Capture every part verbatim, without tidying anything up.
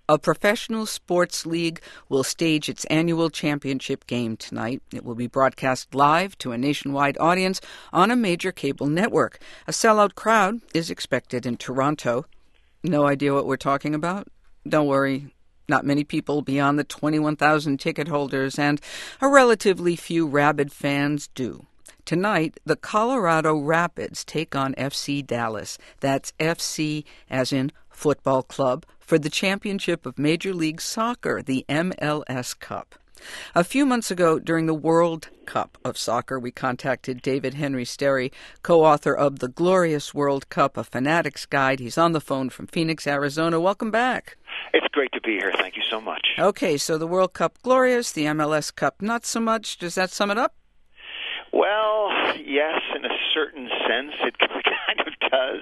A professional sports league will stage its annual championship game tonight. It will be broadcast live to a nationwide audience on a major cable network. A sellout crowd is expected in Toronto. No idea what we're talking about? Don't worry. Not many people beyond the twenty-one thousand ticket holders and a relatively few rabid fans do. Tonight, the Colorado Rapids take on F C Dallas. That's F C as in football club, for the championship of Major League Soccer, the M L S Cup. A few months ago, during the World Cup of Soccer, we contacted David Henry Sterry, co-author of The Glorious World Cup, A Fanatic's Guide. He's on the phone from Phoenix, Arizona. Welcome back. It's great to be here. Thank you so much. Okay, so the World Cup glorious, the M L S Cup not so much. Does that sum it up? Well, yes, in a certain sense, it kind of does.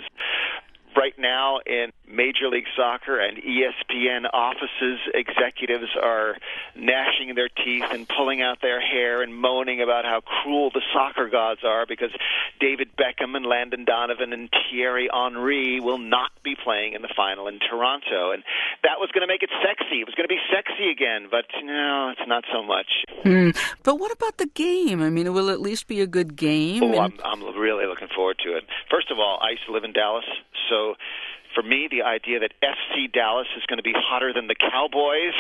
Right now in Major League Soccer and E S P N offices, executives are gnashing their teeth and pulling out their hair and moaning about how cruel the soccer gods are because David Beckham and Landon Donovan and Thierry Henry will not be playing in the final in Toronto. And that was going to make it sexy. It was going to be sexy again, but no, it's not so much. Hmm. But what about the game? I mean, it will at least be a good game. Oh, and... I'm, I'm really looking forward to it. First of all, I used to live in Dallas, so for me, the idea that F C Dallas is going to be hotter than the Cowboys,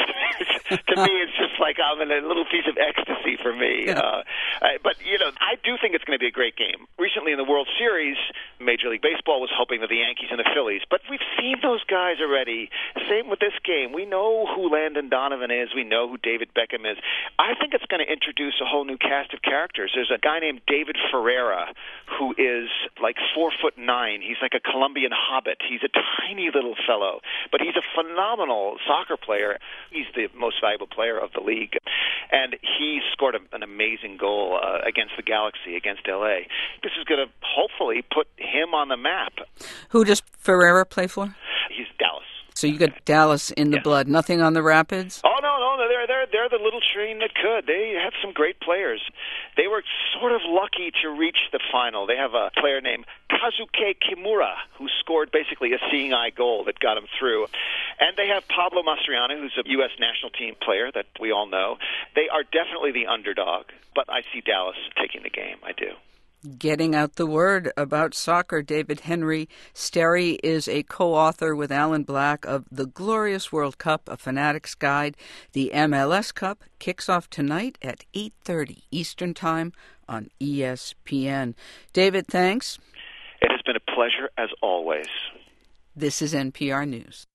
to me, it's just like I'm in a little piece of ecstasy for me. Yeah. Uh, I, but, you know, I do think it's going to be a great game. Recently in the World Series, Major League Baseball was hoping that the Yankees and the Phillies, but we've seen those guys already. Same with this game. We know who Landon Donovan is. We know who David Beckham is. I think it's going to introduce a whole new cast of characters. There's a guy named David Ferreira who is like four foot nine. He's like a Colombian hobbit. He's a tiny little fellow, but he's a phenomenal soccer player. He's the most valuable player of the league, and he scored a, an amazing goal uh, against the Galaxy, against L A. This is going to hopefully put him on the map. Who does Ferreira play for? He's Dallas. So you got Dallas in the Yes. blood. Nothing on the Rapids? Oh, no, no, no, they're, they're, they're the little train that could. They have some great players. They were sort of lucky to reach the final. They have a player named Kazuke Kimura, who scored basically a seeing eye goal that got him through. And they have Pablo Mastroianni, who's a U S national team player that we all know. They are definitely the underdog, but I see Dallas taking the game. I do. Getting out the word about soccer. David Henry Sterry is a co-author with Alan Black of The Glorious World Cup, A Fanatic's Guide. The M L S Cup kicks off tonight at eight thirty Eastern Time on E S P N. David, thanks. It has been a pleasure as always. This is N P R News.